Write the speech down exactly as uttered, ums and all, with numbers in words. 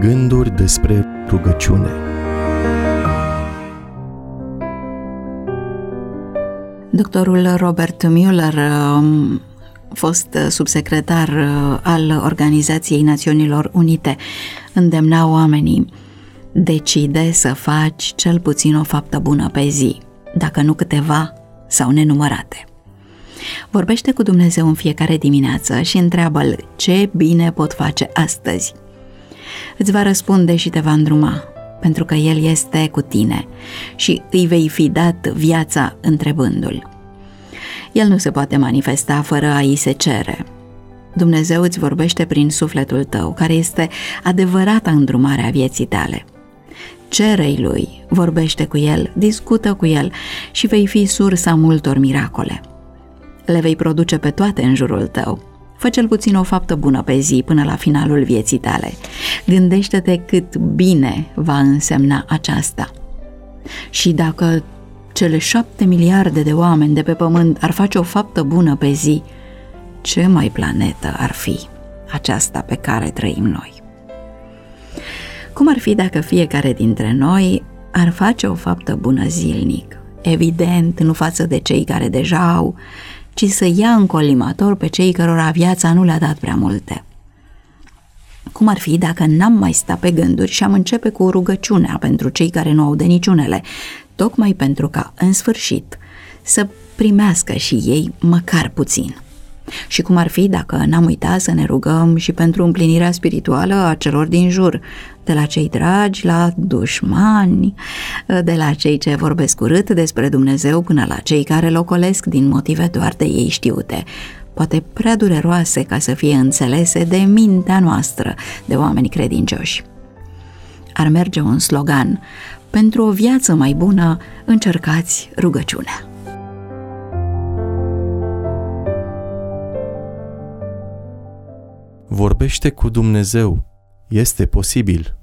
Gânduri despre rugăciune. Doctorul Robert Mueller, fost subsecretar al Organizației Națiunilor Unite, îndemna oamenii: decide să faci cel puțin o faptă bună pe zi, dacă nu câteva sau nenumărate. Vorbește cu Dumnezeu în fiecare dimineață și întreabă-L: ce bine pot face astăzi? Îți va răspunde și te va îndruma, pentru că El este cu tine și îi vei fi dat viața întrebându-L. El nu se poate manifesta fără a-i se cere. Dumnezeu îți vorbește prin sufletul tău, care este adevărata îndrumare a vieții tale. Cere-i Lui, vorbește cu El, discută cu El și vei fi sursa multor miracole. Le vei produce pe toate în jurul tău. Fă cel puțin o faptă bună pe zi până la finalul vieții tale. Gândește-te cât bine va însemna aceasta. Și dacă cele șapte miliarde de oameni de pe pământ ar face o faptă bună pe zi, ce mai planetă ar fi aceasta pe care trăim noi? Cum ar fi dacă fiecare dintre noi ar face o faptă bună zilnic? Evident, nu față de cei care deja au, ci să ia în colimator pe cei cărora viața nu le-a dat prea multe. Cum ar fi dacă n-am mai sta pe gânduri și am începe cu rugăciunea pentru cei care nu au de niciunele, tocmai pentru ca, în sfârșit, să primească și ei măcar puțin? Și cum ar fi dacă n-am uitat să ne rugăm și pentru împlinirea spirituală a celor din jur, de la cei dragi la dușmani, de la cei ce vorbesc urât despre Dumnezeu până la cei care locolesc din motive doar de ei știute, poate prea dureroase ca să fie înțelese de mintea noastră, de oameni credincioși. Ar merge un slogan: pentru o viață mai bună, încercați rugăciunea. Vorbește cu Dumnezeu. Este posibil.